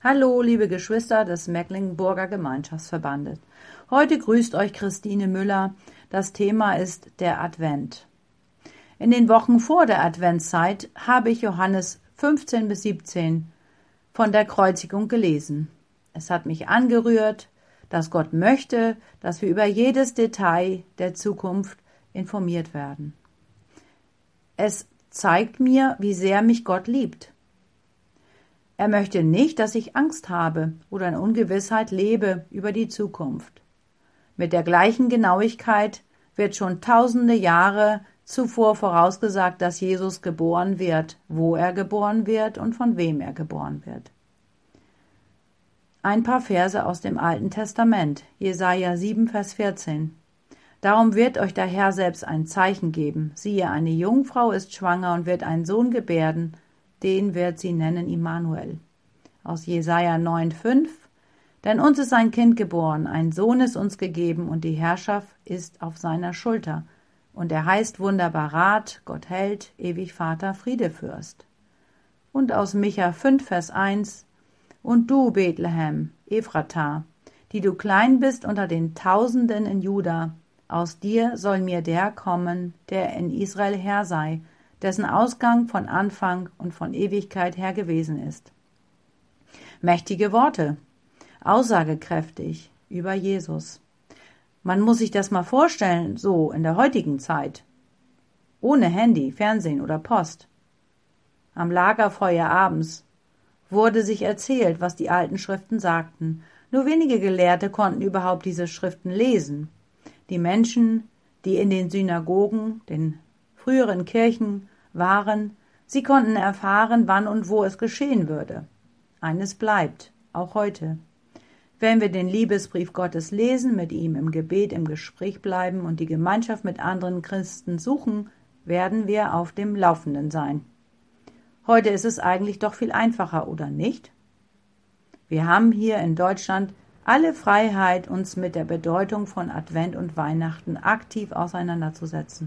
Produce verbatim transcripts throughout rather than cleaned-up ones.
Hallo, liebe Geschwister des Mecklenburger Gemeinschaftsverbandes. Heute grüßt euch Christine Müller. Das Thema ist der Advent. In den Wochen vor der Adventszeit habe ich Johannes fünfzehn bis siebzehn von der Kreuzigung gelesen. Es hat mich angerührt, dass Gott möchte, dass wir über jedes Detail der Zukunft informiert werden. Es zeigt mir, wie sehr mich Gott liebt. Er möchte nicht, dass ich Angst habe oder in Ungewissheit lebe über die Zukunft. Mit der gleichen Genauigkeit wird schon tausende Jahre zuvor vorausgesagt, dass Jesus geboren wird, wo er geboren wird und von wem er geboren wird. Ein paar Verse aus dem Alten Testament, Jesaja sieben, Vers vierzehn. Darum wird euch der Herr selbst ein Zeichen geben. Siehe, eine Jungfrau ist schwanger und wird einen Sohn gebären, den wird sie nennen Immanuel. Aus Jesaja neun, fünf. Denn uns ist ein Kind geboren, ein Sohn ist uns gegeben und die Herrschaft ist auf seiner Schulter. Und er heißt wunderbar Rat, Gott Held, ewig Vater, Friedefürst. Und aus Micha fünf, Vers eins. Und du, Bethlehem, Ephrata, die du klein bist unter den Tausenden in Juda, aus dir soll mir der kommen, der in Israel Herr sei, dessen Ausgang von Anfang und von Ewigkeit her gewesen ist. Mächtige Worte, aussagekräftig über Jesus. Man muss sich das mal vorstellen, so in der heutigen Zeit. Ohne Handy, Fernsehen oder Post. Am Lagerfeuer abends wurde sich erzählt, was die alten Schriften sagten. Nur wenige Gelehrte konnten überhaupt diese Schriften lesen. Die Menschen, die in den Synagogen, den früheren Kirchen waren, sie konnten erfahren, wann und wo es geschehen würde. Eines bleibt, auch heute. Wenn wir den Liebesbrief Gottes lesen, mit ihm im Gebet, im Gespräch bleiben und die Gemeinschaft mit anderen Christen suchen, werden wir auf dem Laufenden sein. Heute ist es eigentlich doch viel einfacher, oder nicht? Wir haben hier in Deutschland alle Freiheit, uns mit der Bedeutung von Advent und Weihnachten aktiv auseinanderzusetzen.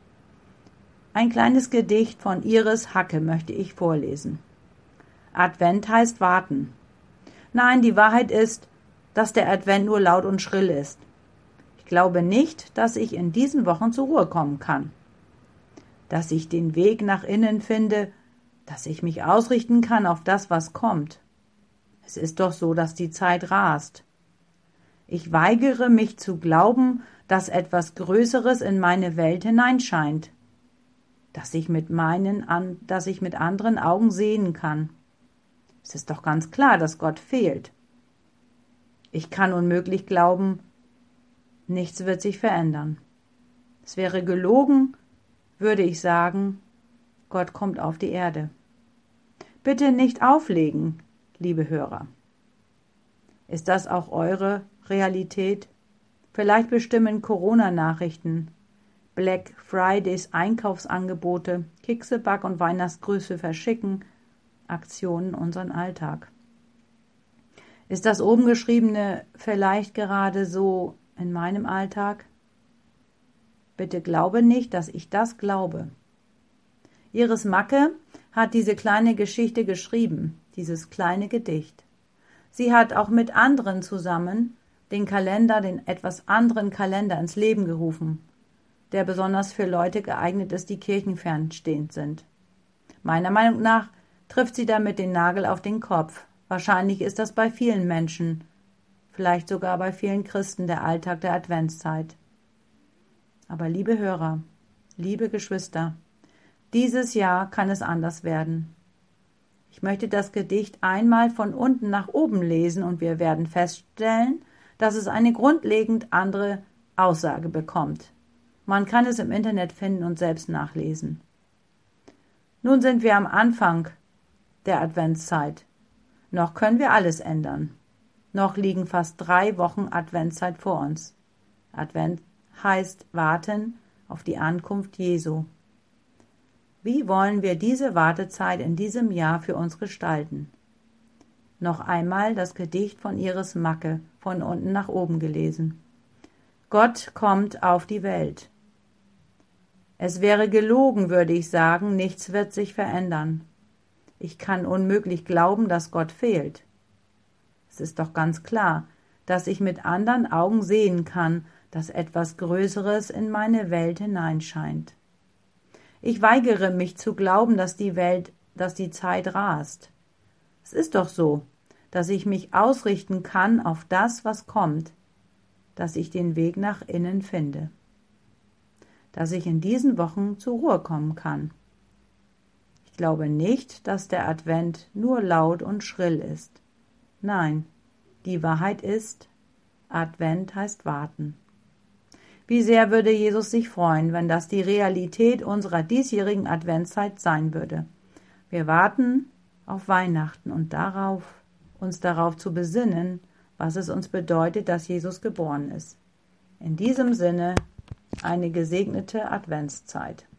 Ein kleines Gedicht von Iris Hacke möchte ich vorlesen. Advent heißt warten. Nein, die Wahrheit ist, dass der Advent nur laut und schrill ist. Ich glaube nicht, dass ich in diesen Wochen zur Ruhe kommen kann. Dass ich den Weg nach innen finde, dass ich mich ausrichten kann auf das, was kommt. Es ist doch so, dass die Zeit rast. Ich weigere mich zu glauben, dass etwas Größeres in meine Welt hineinscheint, dass ich mit meinen, an, dass ich mit anderen Augen sehen kann. Es ist doch ganz klar, dass Gott fehlt. Ich kann unmöglich glauben, nichts wird sich verändern. Es wäre gelogen, würde ich sagen, Gott kommt auf die Erde. Bitte nicht auflegen, liebe Hörer. Ist das auch eure Realität? Vielleicht bestimmen Corona-Nachrichten, Black Fridays Einkaufsangebote, Kekse, Back- und Weihnachtsgrüße verschicken, Aktionen unseren Alltag. Ist das oben Geschriebene vielleicht gerade so in meinem Alltag? Bitte glaube nicht, dass ich das glaube. Iris Macke hat diese kleine Geschichte geschrieben, dieses kleine Gedicht. Sie hat auch mit anderen zusammen den Kalender, den etwas anderen Kalender ins Leben gerufen, der besonders für Leute geeignet ist, die kirchenfernstehend sind. Meiner Meinung nach trifft sie damit den Nagel auf den Kopf. Wahrscheinlich ist das bei vielen Menschen, vielleicht sogar bei vielen Christen, der Alltag der Adventszeit. Aber liebe Hörer, liebe Geschwister, dieses Jahr kann es anders werden. Ich möchte das Gedicht einmal von unten nach oben lesen und wir werden feststellen, dass es eine grundlegend andere Aussage bekommt. Man kann es im Internet finden und selbst nachlesen. Nun sind wir am Anfang der Adventszeit. Noch können wir alles ändern. Noch liegen fast drei Wochen Adventszeit vor uns. Advent heißt warten auf die Ankunft Jesu. Wie wollen wir diese Wartezeit in diesem Jahr für uns gestalten? Noch einmal das Gedicht von Iris Macke, von unten nach oben gelesen. Gott kommt auf die Welt. Es wäre gelogen, würde ich sagen, nichts wird sich verändern. Ich kann unmöglich glauben, dass Gott fehlt. Es ist doch ganz klar, dass ich mit anderen Augen sehen kann, dass etwas Größeres in meine Welt hineinscheint. Ich weigere mich zu glauben, dass die Welt, dass die Zeit rast. Es ist doch so, dass ich mich ausrichten kann auf das, was kommt, dass ich den Weg nach innen finde, dass ich in diesen Wochen zur Ruhe kommen kann. Ich glaube nicht, dass der Advent nur laut und schrill ist. Nein, die Wahrheit ist, Advent heißt warten. Wie sehr würde Jesus sich freuen, wenn das die Realität unserer diesjährigen Adventszeit sein würde. Wir warten auf Weihnachten und darauf, uns darauf zu besinnen, was es uns bedeutet, dass Jesus geboren ist. In diesem Sinne eine gesegnete Adventszeit.